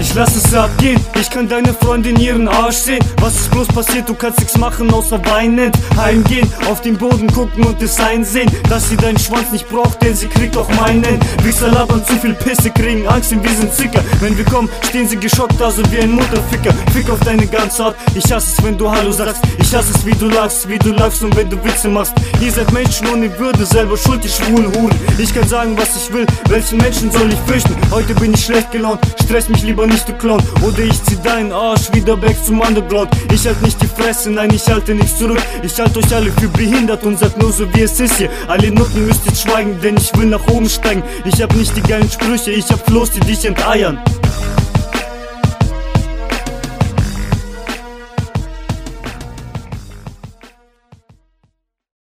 Ich lass es abgehen, ich kann deine Freundin ihren Arsch sehen. Was ist bloß passiert, du kannst nichts machen außer weinen. Heimgehen, auf den Boden gucken und es einsehen, dass sie deinen Schwanz nicht braucht, denn sie kriegt auch meinen. Wichser labern zu viel Pisse, kriegen Angst und wir sind Zicker. Wenn wir kommen, stehen sie geschockt da so wie ein Mutterficker. Fick auf deine ganze Art, ich hasse es, wenn du Hallo sagst. Ich hasse es, wie du lachst und wenn du Witze machst. Ihr seid Menschen ohne Würde, selber schuld, die schwulen Huren. Ich kann sagen, was ich will, welchen Menschen soll ich fürchten? Heute bin ich schlecht gelaunt, stress mich lieber nicht, du Clown. Oder ich zieh deinen Arsch wieder back zum Underground. Ich halt nicht die Fresse, nein, ich halte nichts zurück. Ich halte euch alle für behindert und sag nur so wie es ist hier. Alle Nutten müsst jetzt schweigen, denn ich will nach oben steigen. Ich hab nicht die geilen Sprüche, ich hab Floß, die dich enteiern.